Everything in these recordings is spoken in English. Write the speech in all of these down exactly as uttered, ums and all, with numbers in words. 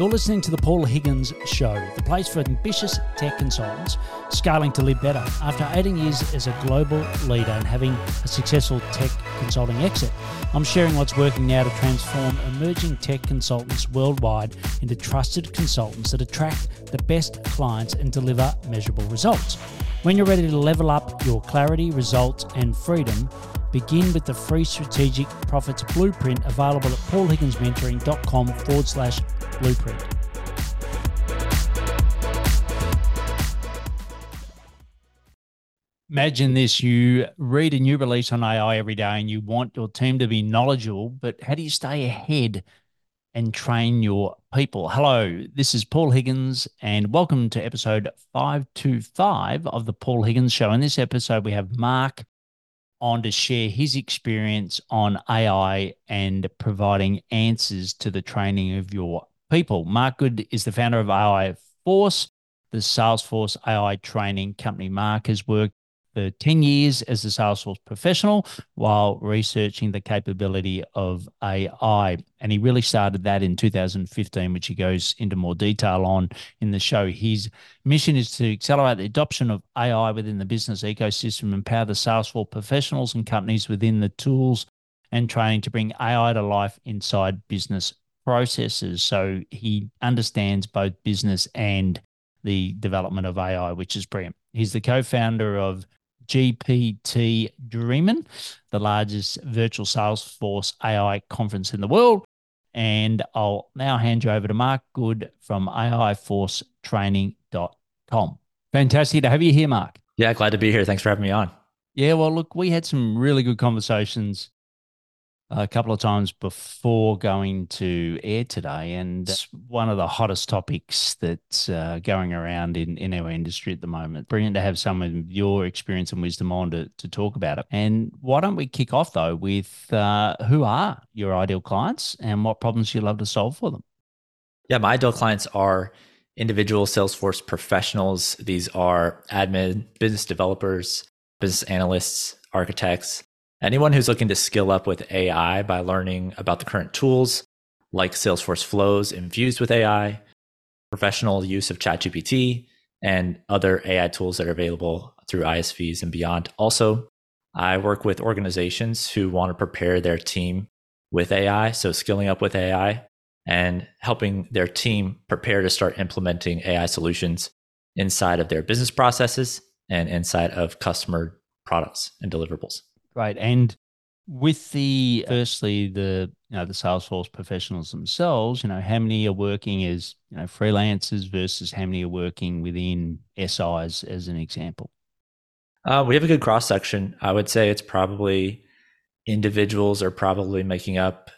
You're listening to The Paul Higgins Show, the place for ambitious tech consultants scaling to live better. After eighteen years as a global leader and having a successful tech consulting exit, I'm sharing what's working now to transform emerging tech consultants worldwide into trusted consultants that attract the best clients and deliver measurable results. When you're ready to level up your clarity, results, and freedom, begin with the free Strategic Profits Blueprint available at paulhigginsmentoring.com forward slash blueprint. Imagine this, you read a new release on A I every day and you want your team to be knowledgeable, but how do you stay ahead and train your people? Hello, this is Paul Higgins and welcome to episode five twenty-five of the Paul Higgins Show. In this episode, we have Mark on to share his experience on A I and providing answers to the training of your people. Mark Good is the founder of A I Force, the Salesforce A I training company. Mark has worked for ten years as a Salesforce professional while researching the capability of A I. And he really started that in two thousand fifteen, which he goes into more detail on in the show. His mission is to accelerate the adoption of A I within the business ecosystem, empower the Salesforce professionals and companies within the tools and training to bring A I to life inside business processes. So he understands both business and the development of A I, which is brilliant. He's the co-founder of G P T Dreamin', the largest virtual Salesforce A I conference in the world. And I'll now hand you over to Mark Good from A I force training dot com. Fantastic to have you here, Mark. Yeah, glad to be here. Thanks for having me on. Yeah, well, look, we had some really good conversations a couple of times before going to air today, and it's one of the hottest topics that's uh, going around in, in our industry at the moment. Brilliant to have someone with your experience and wisdom on to, to talk about it. And why don't we kick off, though, with uh, who are your ideal clients and what problems you love to solve for them? Yeah, my ideal clients are individual Salesforce professionals. These are admin, business developers, business analysts, architects, anyone who's looking to skill up with A I by learning about the current tools like Salesforce Flows infused with A I, professional use of ChatGPT, and other A I tools that are available through I S Vs and beyond. Also, I work with organizations who want to prepare their team with A I, so skilling up with A I and helping their team prepare to start implementing A I solutions inside of their business processes and inside of customer products and deliverables. Right. And with the, firstly, the, you know, the Salesforce professionals themselves, you know, how many are working as, you know, freelancers versus how many are working within S Is as an example? Uh, we have a good cross section. I would say it's probably individuals are probably making up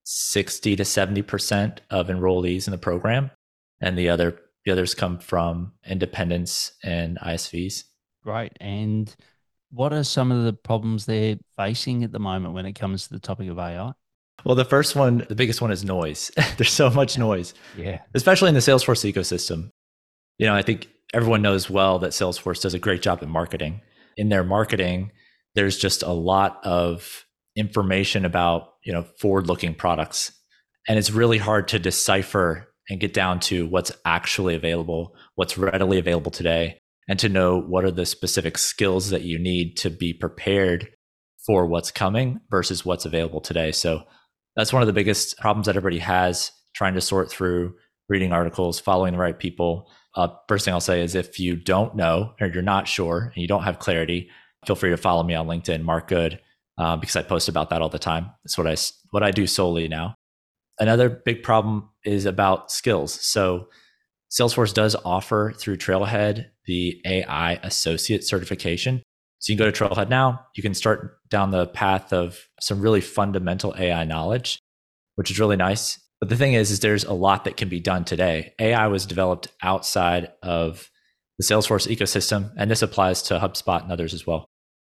sixty to seventy percent of enrollees in the program. And the other, the others come from independents and I S Vs. Right. And what are some of the problems they're facing at the moment when it comes to the topic of A I? Well, the first one, the biggest one is noise. There's so much noise, yeah, especially in the Salesforce ecosystem. You know, I think everyone knows well that Salesforce does a great job at marketing. In their marketing, there's just a lot of information about, you know, forward-looking products. And it's really hard to decipher and get down to what's actually available, what's readily available today, and to know what are the specific skills that you need to be prepared for what's coming versus what's available today. So that's one of the biggest problems that everybody has, trying to sort through reading articles, following the right people. Uh, first thing I'll say is if you don't know or you're not sure and you don't have clarity, feel free to follow me on LinkedIn, Mark Good, uh, because I post about that all the time. It's what I, what I do solely now. Another big problem is about skills. So Salesforce does offer through Trailhead the A I Associate certification. So you can go to Trailhead now. You can start down the path of some really fundamental A I knowledge, which is really nice. But the thing is, is there's a lot that can be done today. A I was developed outside of the Salesforce ecosystem, and this applies to HubSpot and others as well.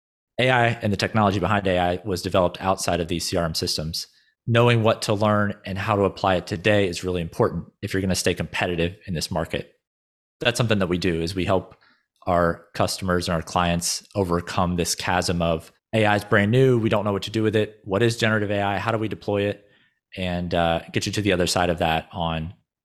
A I and the technology behind A I was developed outside of these C R M systems. Knowing what to learn and how to apply it today is really important if you're going to stay competitive in this market. That's something that we do, is we help our customers and our clients overcome this chasm of A I is brand new. We don't know what to do with it. What is generative A I? How do we deploy it? And uh, get you to the other side of that on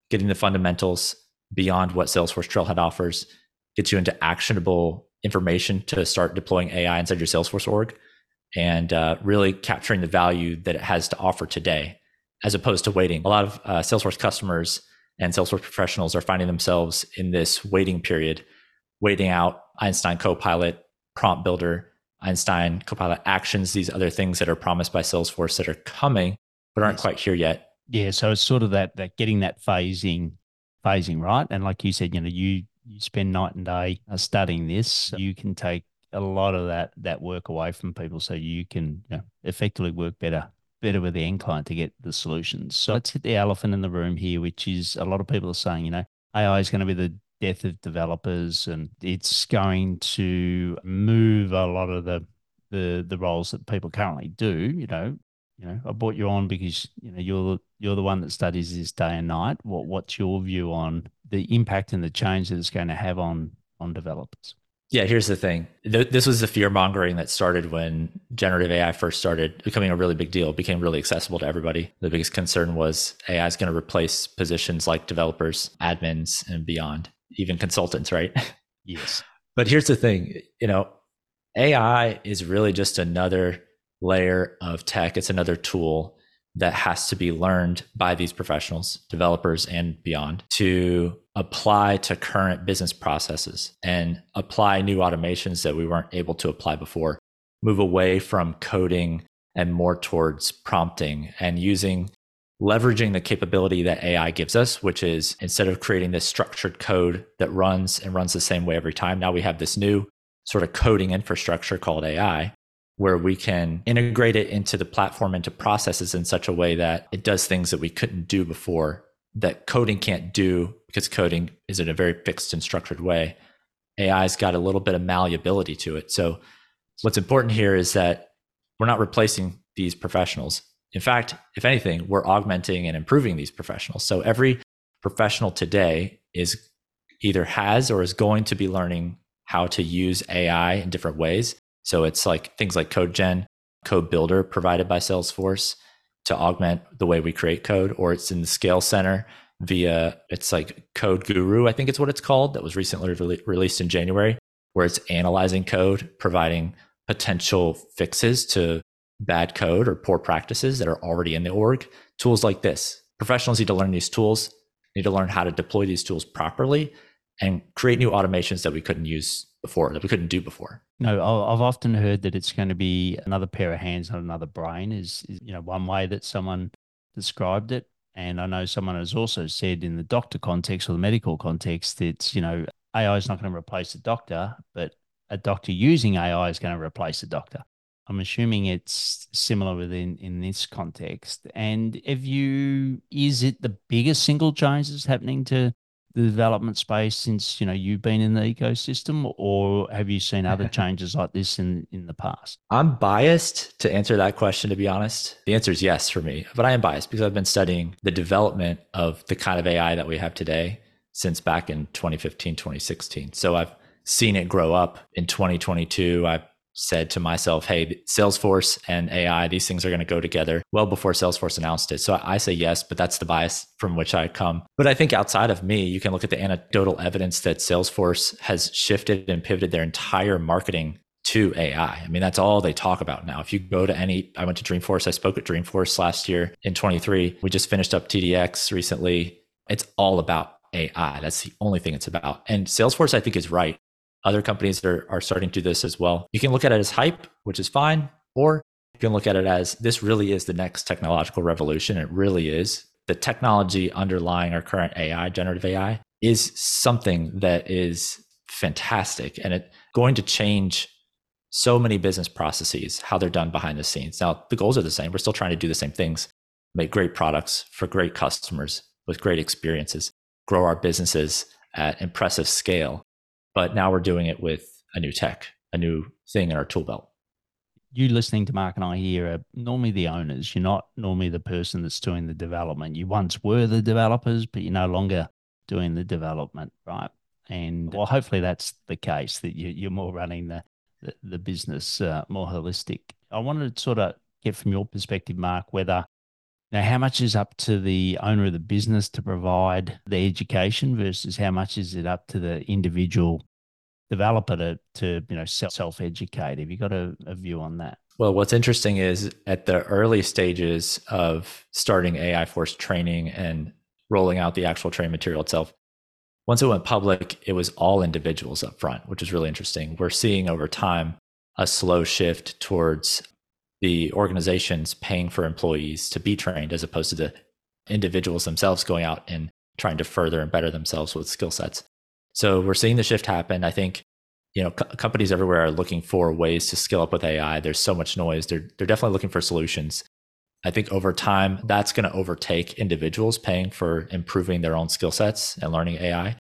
getting the fundamentals beyond what Salesforce Trailhead offers, gets you into actionable information to start deploying A I inside your Salesforce org, and uh, really capturing the value that it has to offer today, as opposed to waiting. A lot of uh, Salesforce customers and Salesforce professionals are finding themselves in this waiting period, waiting out Einstein Copilot, Prompt Builder, Einstein Copilot Actions, these other things that are promised by Salesforce that are coming, but aren't Yes. quite here yet. Yeah, so it's sort of that that getting that phasing, phasing right. And like you said, you know, you you spend night and day uh, studying this. You can take a lot of that that work away from people, so you can, you know, effectively work better better with the end client to get the solutions. So let's hit the elephant in the room here, which is a lot of people are saying, you know, A I is going to be the death of developers, and it's going to move a lot of the the the roles that people currently do. You know, you know, I brought you on because you know you're you're the one that studies this day and night. What what's your view on the impact and the change that it's going to have on on developers? Yeah, here's the thing. This was the fear mongering that started when generative A I first started becoming a really big deal, became really accessible to everybody. The biggest concern was A I is going to replace positions like developers, admins, and beyond, even consultants, right? Yes. But here's the thing, you know, A I is really just another layer of tech. It's another tool that has to be learned by these professionals, developers and beyond, to apply to current business processes and apply new automations that we weren't able to apply before, move away from coding and more towards prompting and using, leveraging the capability that A I gives us, which is instead of creating this structured code that runs and runs the same way every time, now we have this new sort of coding infrastructure called A I, where we can integrate it into the platform, into processes in such a way that it does things that we couldn't do before, that coding can't do because coding is in a very fixed and structured way. A I's got a little bit of malleability to it. So what's important here is that we're not replacing these professionals. In fact, if anything, we're augmenting and improving these professionals. So every professional today is either has or is going to be learning how to use A I in different ways. So it's like things like CodeGen, Code Builder provided by Salesforce to augment the way we create code, or it's in the Scale Center via, it's like Code Guru, I think it's what it's called, that was recently re- released in January, where it's analyzing code, providing potential fixes to bad code or poor practices that are already in the org. Tools like this. Professionals need to learn these tools, need to learn how to deploy these tools properly and create new automations that we couldn't use before, that we couldn't do before. No, I- I've often heard that it's going to be another pair of hands, not another brain, is, is you know one way that someone described it. And I know someone has also said in the doctor context or the medical context, it's, you know, A I is not going to replace the doctor, but a doctor using A I is going to replace the doctor. I'm assuming it's similar within in this context. And if you, is it the biggest single change that's happening to the development space since, you know, you've been in the ecosystem, or have you seen other changes like this in, in the past? I'm biased to answer that question, to be honest. The answer is yes for me, but I am biased because I've been studying the development of the kind of A I that we have today since back in twenty fifteen, twenty sixteen. So I've seen it grow up. In twenty twenty-two, I said to myself, hey, Salesforce and A I, these things are going to go together well before Salesforce announced it. So I say yes, but that's the bias from which I come. But I think outside of me, you can look at the anecdotal evidence that Salesforce has shifted and pivoted their entire marketing to A I. I mean, that's all they talk about now. If you go to any, I went to Dreamforce, I spoke at Dreamforce last year in twenty-three. We just finished up T D X recently. It's all about A I. That's the only thing it's about. And Salesforce, I think, is right. Other companies are, are starting to do this as well. You can look at it as hype, which is fine, or you can look at it as this really is the next technological revolution. It really is. The technology underlying our current A I, generative A I, is something that is fantastic, and it's going to change so many business processes, how they're done behind the scenes. Now, the goals are the same. We're still trying to do the same things, make great products for great customers with great experiences, grow our businesses at impressive scale. But now we're doing it with a new tech, a new thing in our tool belt. You listening to Mark and I here are normally the owners. You're not normally the person that's doing the development. You once were the developers, but you're no longer doing the development, right? And well, hopefully that's the case, that you, you're more running the, the, the business uh, more holistic. I wanted to sort of get from your perspective, Mark, whether Now, how much is up to the owner of the business to provide the education versus how much is it up to the individual developer to, to you know, self educate? Have you got a, a view on that? Well, what's interesting is at the early stages of starting A I Force training and rolling out the actual training material itself, once it went public, it was all individuals up front, which is really interesting. We're seeing over time a slow shift towards the organizations paying for employees to be trained as opposed to the individuals themselves going out and trying to further and better themselves with skill sets. So we're seeing the shift happen. I think, you know, co- companies everywhere are looking for ways to skill up with A I. There's so much noise. They're, they're definitely looking for solutions. I think over time, that's going to overtake individuals paying for improving their own skill sets and learning A I,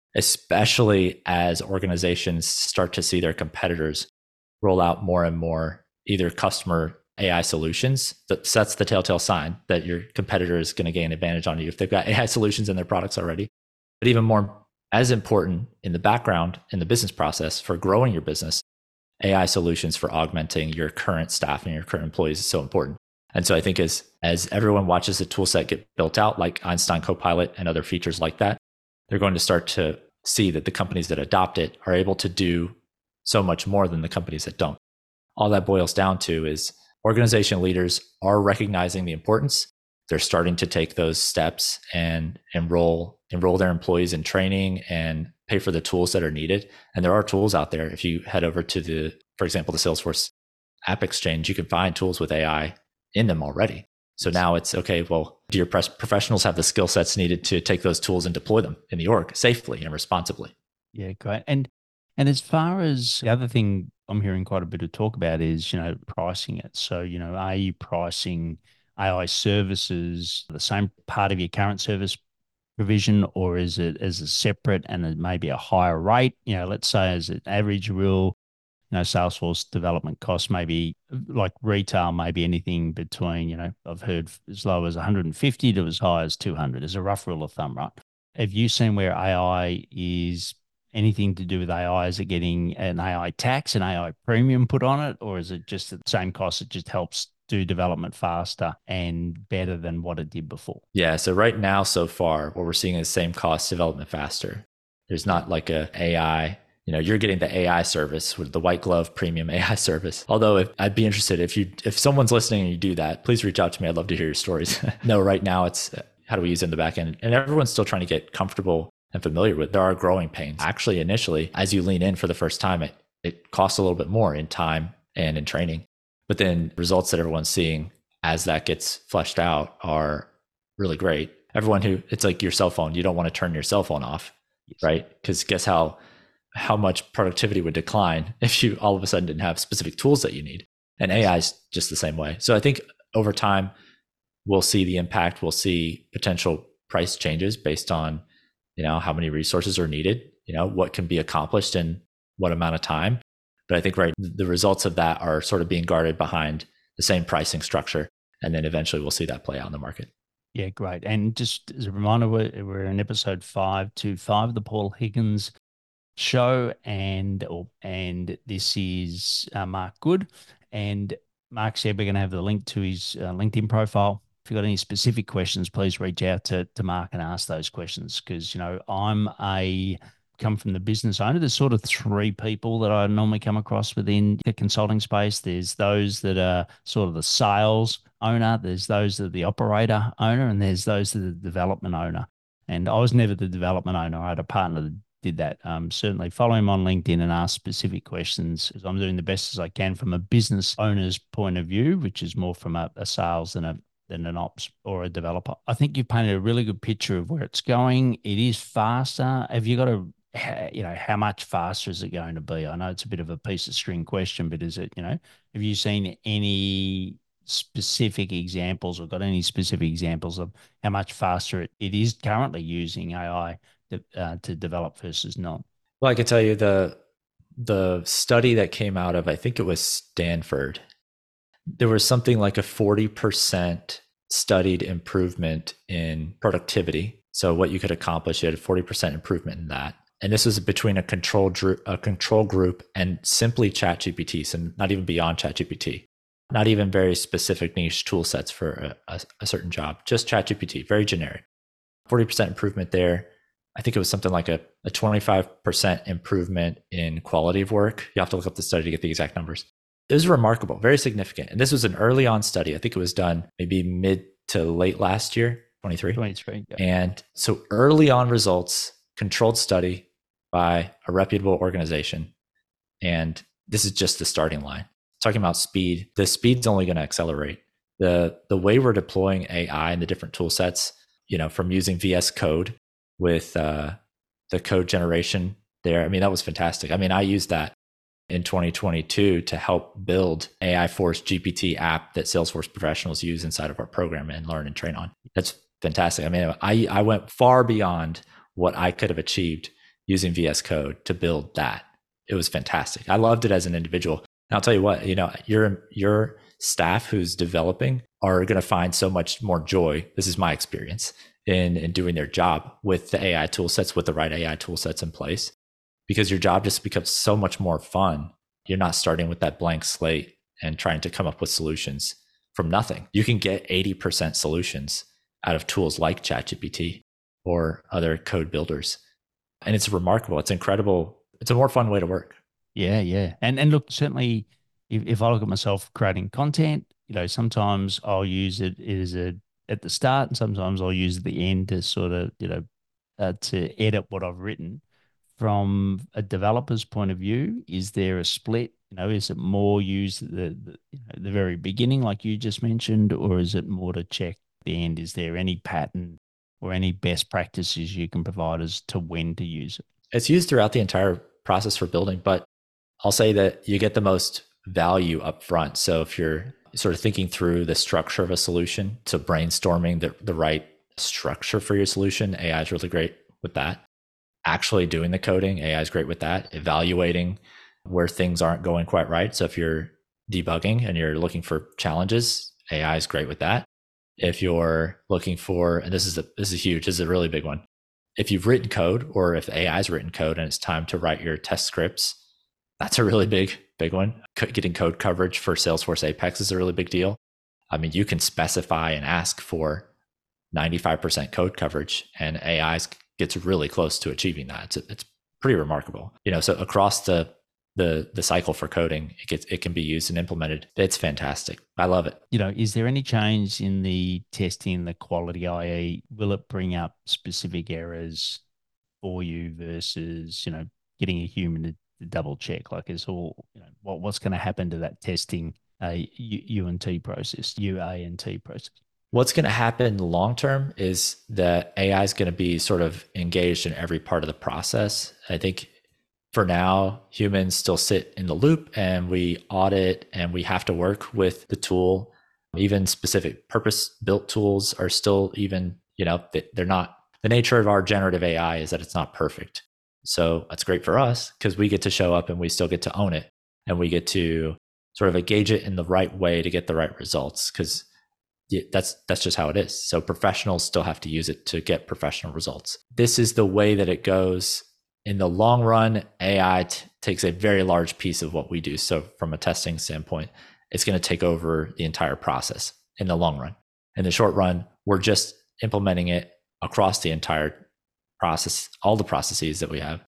especially as organizations start to see their competitors roll out more and more either customer A I solutions. That sets the telltale sign that your competitor is going to gain advantage on you if they've got A I solutions in their products already. But even more, as important in the background in the business process for growing your business, A I solutions for augmenting your current staff and your current employees is so important. And so I think as as everyone watches the tool set get built out, like Einstein Copilot and other features like that, they're going to start to see that the companies that adopt it are able to do so much more than the companies that don't. All that boils down to is organization leaders are recognizing the importance. They're starting to take those steps and enroll enroll their employees in training and pay for the tools that are needed. And there are tools out there. If you head over to the, for example, the Salesforce App Exchange, you can find tools with A I in them already. So now it's okay, well, do your professionals have the skill sets needed to take those tools and deploy them in the org safely and responsibly? Yeah, great. And and as far as the other thing I'm hearing quite a bit of talk about is, you know, pricing it. So, you know, are you pricing A I services the same part of your current service provision, or is it as a separate and it maybe a higher rate? You know, let's say as an average rule, you know, Salesforce development costs maybe like retail, maybe anything between, you know, I've heard as low as one hundred fifty to as high as two hundred is a rough rule of thumb, right? Have you seen where A I is anything to do with A I? Is it getting an A I tax, an A I premium put on it, or is it just the same cost? It just helps do development faster and better than what it did before? Yeah. So right now, so far, what we're seeing is same cost development faster. There's not like a AI, you know, you're getting the A I service with the white glove premium A I service. Although if, I'd be interested if you, if someone's listening and you do that, please reach out to me. I'd love to hear your stories. No, right now it's how do we use it in the back end? And everyone's still trying to get comfortable and familiar with. There are growing pains. Actually, initially, as you lean in for the first time, it, it costs a little bit more in time and in training. But then results that everyone's seeing as that gets fleshed out are really great. Everyone who, it's like your cell phone, you don't want to turn your cell phone off, yes. Right? Because guess how how much productivity would decline if you all of a sudden didn't have specific tools that you need. And A I is just the same way. So I think over time, we'll see the impact. We'll see potential price changes based on, you know, how many resources are needed, you know, what can be accomplished in what amount of time. But I think right, the results of that are sort of being guarded behind the same pricing structure. And then eventually we'll see that play out in the market. Yeah, great. And just as a reminder, we're, we're in episode five to five of the Paul Higgins show, and or, and this is uh, Mark Good. And Mark said we're going to have the link to his uh, LinkedIn profile. If you've got any specific questions, please reach out to, to Mark and ask those questions, because, you know, I'm a come from the business owner. There's sort of three people that I normally come across within the consulting space. There's those that are sort of the sales owner, there's those that are the operator owner, and there's those that are the development owner. And I was never the development owner. I had a partner that did that. Um, certainly follow him on LinkedIn and ask specific questions, because I'm doing the best as I can from a business owner's point of view, which is more from a, a sales than a than an ops or a developer. I think you've painted a really good picture of where it's going. It is faster. Have you got a you know, how much faster is it going to be? I know it's a bit of a piece of string question, but is it, you know, have you seen any specific examples or got any specific examples of how much faster it, it is currently using A I to, uh, to develop versus not? Well, I can tell you the the study that came out of, I think it was Stanford, there was something like a forty percent studied improvement in productivity. So what you could accomplish, you had a forty percent improvement in that. And this was between a control, a control group and simply ChatGPT, so not even beyond ChatGPT. not even very specific niche tool sets for a, a, a certain job, just ChatGPT, very generic. forty percent improvement there. I think it was something like a, a twenty-five percent improvement in quality of work. You have to look up the study to get the exact numbers. It was remarkable, very significant. And this was an early on study. I think it was done maybe mid to late last year, twenty-three. twenty-three. Yeah. And so early on results, controlled study by a reputable organization. And this is just the starting line. Talking about speed, the speed's only going to accelerate. The the way we're deploying A I and the different tool sets, you know, from using V S Code with uh, the code generation there. I mean, that was fantastic. I mean, I used that in twenty twenty-two to help build A I Force G P T app that Salesforce professionals use inside of our program and learn and train on. That's fantastic. I mean, I, I went far beyond what I could have achieved using V S Code to build that. It was fantastic. I loved it as an individual. And I'll tell you what, you know, your, your staff who's developing are going to find so much more joy. This is my experience in, in doing their job with the A I tool sets, with the right A I tool sets in place, because your job just becomes so much more fun. You're not starting with that blank slate and trying to come up with solutions from nothing. You can get eighty percent solutions out of tools like ChatGPT or other code builders. And it's remarkable. It's incredible. It's a more fun way to work. Yeah, yeah. And and look, certainly if, if I look at myself creating content, you know, sometimes I'll use it as a at the start and sometimes I'll use it at the end to sort of, you know, uh, to edit what I've written. From a developer's point of view, is there a split? You know, is it more used at the, the, you know, the very beginning, like you just mentioned, or is it more to check the end? Is there any pattern or any best practices you can provide as to when to use it? It's used throughout the entire process for building, but I'll say that you get the most value up front. So if you're sort of thinking through the structure of a solution, so brainstorming the, the right structure for your solution, A I is really great with that. Actually doing the coding, A I is great with that. Evaluating where things aren't going quite right. So if you're debugging and you're looking for challenges, A I is great with that. If you're looking for, and this is a, this is huge, this is a really big one. If you've written code, or if A I's written code and it's time to write your test scripts, that's a really big, big one. Getting code coverage for Salesforce Apex is a really big deal. I mean, you can specify and ask for ninety-five percent code coverage, and A I gets really close to achieving that. It's, it's pretty remarkable. You know, so across the the the cycle for coding, it gets it can be used and implemented. It's fantastic. I love it. You know, is there any change in the testing, the quality, that is, will it bring up specific errors for you versus, you know, getting a human to, to double check? Like, it's all, you know, what what's going to happen to that testing uh, U and T process, U A and T process? What's going to happen long term is that A I is going to be sort of engaged in every part of the process. I think for now, humans still sit in the loop and we audit and we have to work with the tool. Even specific purpose built tools are still even, you know, they're not, the nature of our generative A I is that it's not perfect. So that's great for us because we get to show up and we still get to own it and we get to sort of engage it in the right way to get the right results, because that's that's just how it is. So professionals still have to use it to get professional results. This is the way that it goes. In the long run, A I t- takes a very large piece of what we do. So from a testing standpoint, it's going to take over the entire process in the long run. In the short run, we're just implementing it across the entire process, all the processes that we have,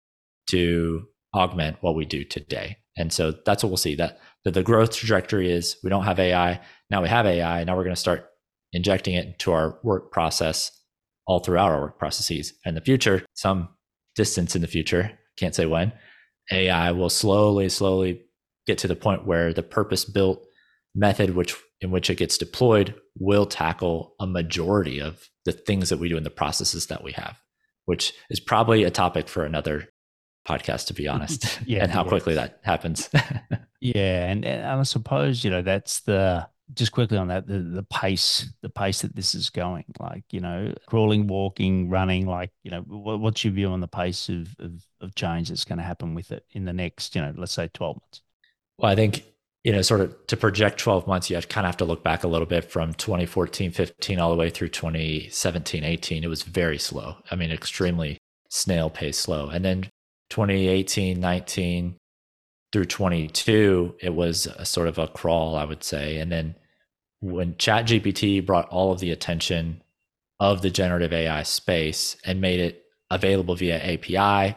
to augment what we do today. And so that's what we'll see. That, that the growth trajectory is we don't have A I. Now we have A I. Now we're going to start injecting it into our work process all throughout our work processes. In the future, some distance in the future, can't say when, A I will slowly, slowly get to the point where the purpose-built method which in which it gets deployed will tackle a majority of the things that we do in the processes that we have, which is probably a topic for another podcast, to be honest, yeah, and how yeah. quickly that happens. yeah, and, and I suppose, you know, that's the, just quickly on that, the, the pace, the pace that this is going, like, you know, crawling, walking, running, like, you know, what, what's your view on the pace of, of, of change that's going to happen with it in the next, you know, let's say twelve months? Well, I think, you know, sort of to project twelve months, you kind of have to look back a little bit from twenty fourteen, fifteen, all the way through twenty seventeen, eighteen. It was very slow. I mean, extremely snail pace slow. And then twenty eighteen, nineteen, through twenty-two, it was a sort of a crawl, I would say. And then when ChatGPT brought all of the attention of the generative A I space and made it available via A P I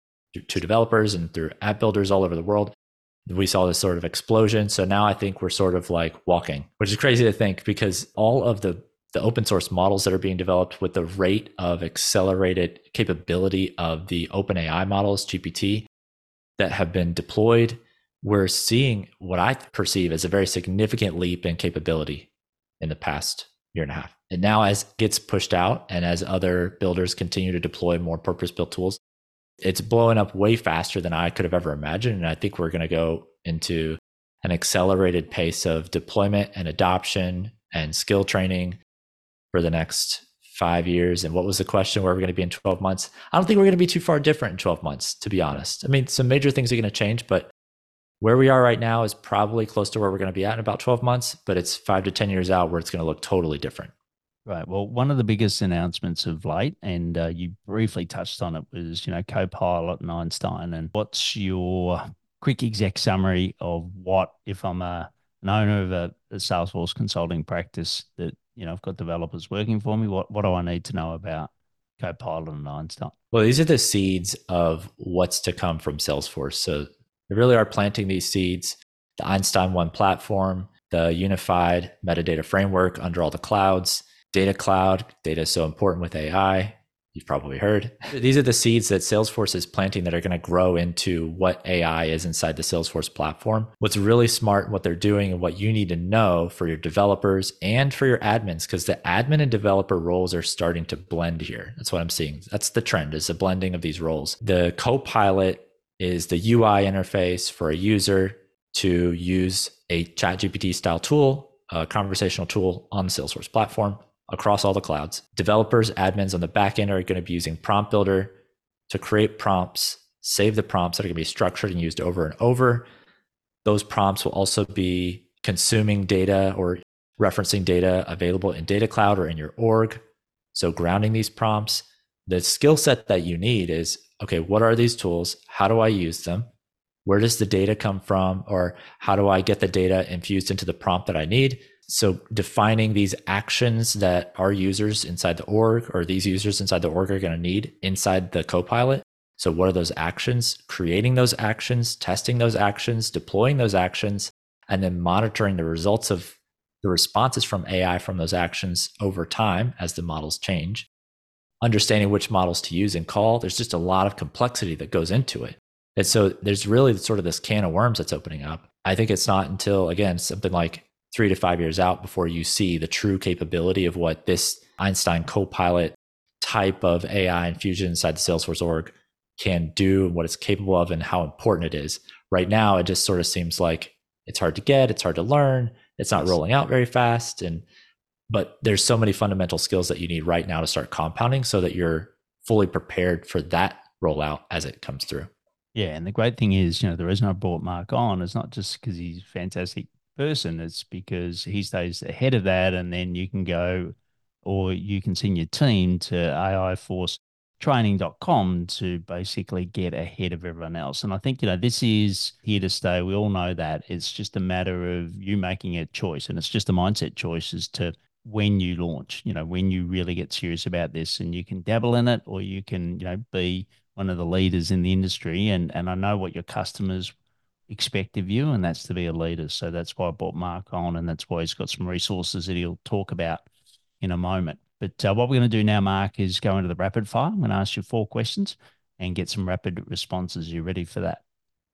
to developers and through app builders all over the world, we saw this sort of explosion. So now I think we're sort of like walking, which is crazy to think, because all of the, the open source models that are being developed with the rate of accelerated capability of the OpenAI models, G P T, that have been deployed, we're seeing what I perceive as a very significant leap in capability in the past year and a half. And now as it gets pushed out and as other builders continue to deploy more purpose-built tools, it's blowing up way faster than I could have ever imagined. And I think we're going to go into an accelerated pace of deployment and adoption and skill training for the next five years. And what was the question? Where are we going to be in twelve months? I don't think we're going to be too far different in twelve months, to be honest. I mean, some major things are going to change, but where we are right now is probably close to where we're going to be at in about twelve months, but it's five to ten years out where it's going to look totally different. Right. Well, one of the biggest announcements of late, and uh, you briefly touched on it, was, you know, Copilot and Einstein. And what's your quick exec summary of what, if I'm a, an owner of a, a Salesforce consulting practice that, you know, I've got developers working for me, what, what do I need to know about Copilot and Einstein? Well, these are the seeds of what's to come from Salesforce. So they really are planting these seeds. The Einstein One platform, the unified metadata framework under all the clouds, Data Cloud. Data is so important with A I. You've probably heard. These are the seeds that Salesforce is planting that are going to grow into what A I is inside the Salesforce platform. What's really smart, what they're doing, and what you need to know for your developers and for your admins, because the admin and developer roles are starting to blend here. That's what I'm seeing. That's the trend, is the blending of these roles. The Copilot is the U I interface for a user to use a ChatGPT style tool, a conversational tool on the Salesforce platform across all the clouds. Developers, admins on the back end are going to be using Prompt Builder to create prompts, save the prompts that are going to be structured and used over and over. Those prompts will also be consuming data or referencing data available in Data Cloud or in your org. So grounding these prompts. The skill set that you need is, okay, what are these tools? How do I use them? Where does the data come from? Or how do I get the data infused into the prompt that I need? So defining these actions that our users inside the org or these users inside the org are going to need inside the Copilot. So what are those actions? Creating those actions, testing those actions, deploying those actions, and then monitoring the results of the responses from A I from those actions over time as the models change. Understanding which models to use and call. There's just a lot of complexity that goes into it. And so there's really sort of this can of worms that's opening up. I think it's not until, again, something like three to five years out before you see the true capability of what this Einstein Copilot type of A I infusion inside the Salesforce org can do and what it's capable of and how important it is. Right now, it just sort of seems like it's hard to get, it's hard to learn, it's not rolling out very fast. And but there's so many fundamental skills that you need right now to start compounding so that you're fully prepared for that rollout as it comes through. Yeah. And the great thing is, you know, the reason I brought Mark on is not just because he's a fantastic person, it's because he stays ahead of that. And then you can go, or you can send your team to A I force training dot com to basically get ahead of everyone else. And I think, you know, this is here to stay. We all know that. It's just a matter of you making a choice, and it's just a mindset choice as to when you launch, you know, when you really get serious about this, and you can dabble in it, or you can, you know, be one of the leaders in the industry. And, and I know what your customers expect of you, and that's to be a leader. So that's why I brought Mark on, and that's why he's got some resources that he'll talk about in a moment. But uh, what we're going to do now, Mark, is go into the rapid fire. I'm going to ask you four questions and get some rapid responses. Are you ready for that?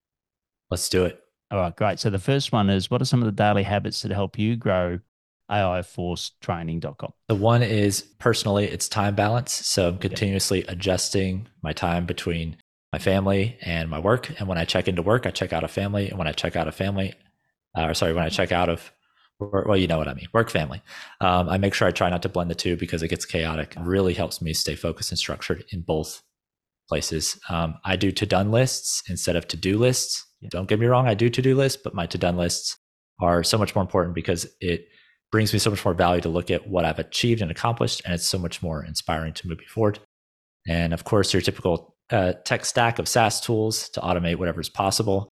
Let's do it. All right, great. So the first one is, what are some of the daily habits that help you grow A I force training dot com? The one is, personally, it's time balance. So I'm continuously okay. adjusting my time between my family and my work. And when I check into work, I check out of family. And when I check out of family, uh, or sorry, when I check out of, well, you know what I mean, work, family, um, I make sure I try not to blend the two because it gets chaotic. It really helps me stay focused and structured in both places. Um, I do to-done lists instead of to-do lists. Yeah. Don't get me wrong, I do to-do lists, but my to-done lists are so much more important because it brings me so much more value to look at what I've achieved and accomplished. And it's so much more inspiring to move me forward. And of course, your typical uh, tech stack of SaaS tools to automate whatever is possible.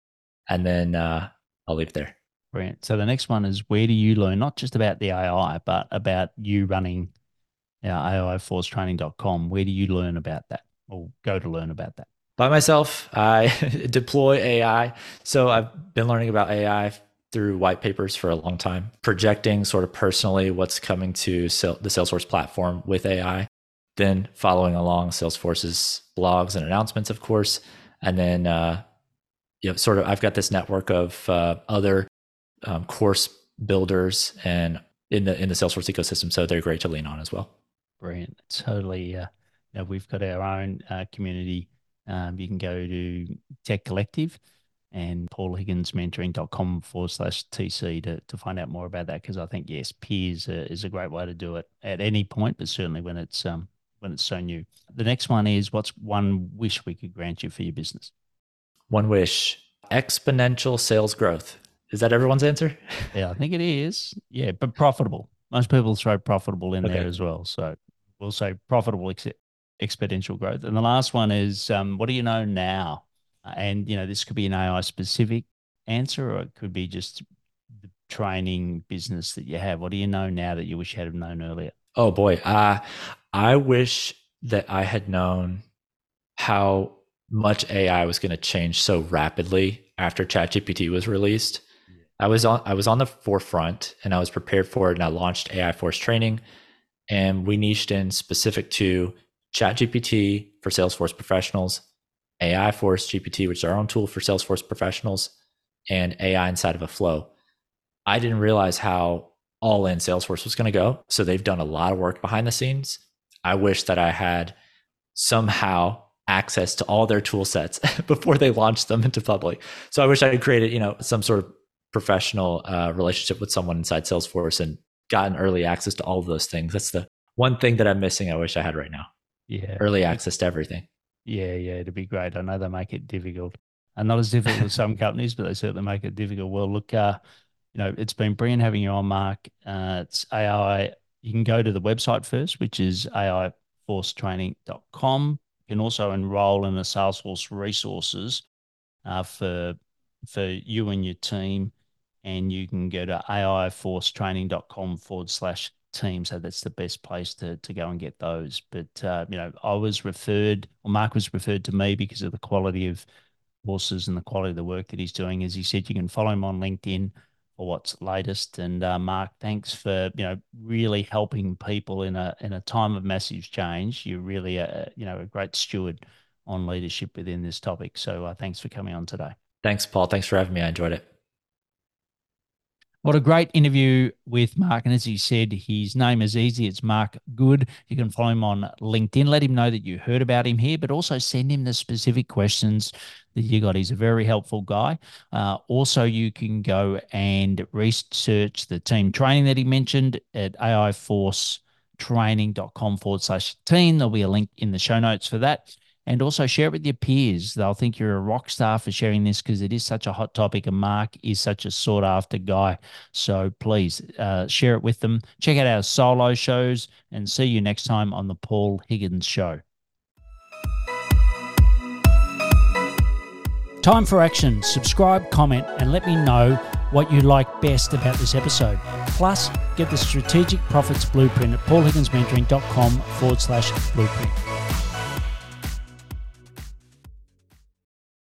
And then uh, I'll leave it there. Brilliant. So the next one is, where do you learn, not just about the A I, but about you running uh, A I force training dot com? Where do you learn about that, or go to learn about that? By myself, I deploy A I. So I've been learning about A I through white papers for a long time, projecting sort of personally what's coming to the Salesforce platform with A I, then following along Salesforce's blogs and announcements, of course. And then, uh, you know, sort of, I've got this network of uh, other um, course builders and in the in the Salesforce ecosystem, so they're great to lean on as well. Brilliant. Totally. Uh, you know, we've got our own uh, community. Um, you can go to Tech Collective and paulhigginsmentoring.com forward slash TC to, to find out more about that. Because I think, yes, peers uh, is a great way to do it at any point, but certainly when it's um when it's so new. The next one is, what's one wish we could grant you for your business? One wish, exponential sales growth. Is that everyone's answer? Yeah, I think it is. Yeah, but profitable. Most people throw profitable in Okay. there as well. So we'll say profitable ex- exponential growth. And the last one is, um, what do you know now? And, you know, this could be an A I specific answer, or it could be just the training business that you have. What do you know now that you wish you had known earlier? Oh boy. Uh, I wish that I had known how much A I was going to change so rapidly after ChatGPT was released. Yeah. I was on I was on the forefront and I was prepared for it, and I launched A I Force Training, and we niched in specific to ChatGPT for Salesforce professionals, A I Force G P T, which is our own tool for Salesforce professionals, and A I inside of a flow. I didn't realize how all in Salesforce was going to go. So they've done a lot of work behind the scenes. I wish that I had somehow access to all their tool sets before they launched them into public. So I wish I had created, you know, some sort of professional uh, relationship with someone inside Salesforce and gotten early access to all of those things. That's the one thing that I'm missing. I wish I had right now. Yeah. Early access to everything. Yeah, yeah, it'd be great. I know they make it difficult, and not as difficult as some companies, but they certainly make it difficult. Well, look, uh, you know, it's been brilliant having you on, Mark. Uh, it's A I. You can go to the website first, which is A I force training dot com. You can also enroll in the Salesforce resources uh, for for you and your team, and you can go to A I force training dot com forward slash team. So that's the best place to to go and get those. But, uh, you know, I was referred, or Mark was referred to me because of the quality of courses and the quality of the work that he's doing. As he said, you can follow him on LinkedIn for what's latest. And uh, Mark, thanks for, you know, really helping people in a in a time of massive change. You're really a, you know, a great steward on leadership within this topic. So uh, thanks for coming on today. Thanks, Paul. Thanks for having me. I enjoyed it. What a great interview with Mark. And as he said, his name is easy. It's Mark Good. You can follow him on LinkedIn. Let him know that you heard about him here, but also send him the specific questions that you got. He's a very helpful guy. Uh, also, you can go and research the team training that he mentioned at A I force training dot com forward slash team. There'll be a link in the show notes for that. And also share it with your peers. They'll think you're a rock star for sharing this because it is such a hot topic, and Mark is such a sought after guy. So please uh, share it with them. Check out our solo shows, and see you next time on the Paul Higgins Show. Time for action. Subscribe, comment, and let me know what you like best about this episode. Plus, get the Strategic Profits Blueprint at paulhigginsmentoring dot com forward slash blueprint.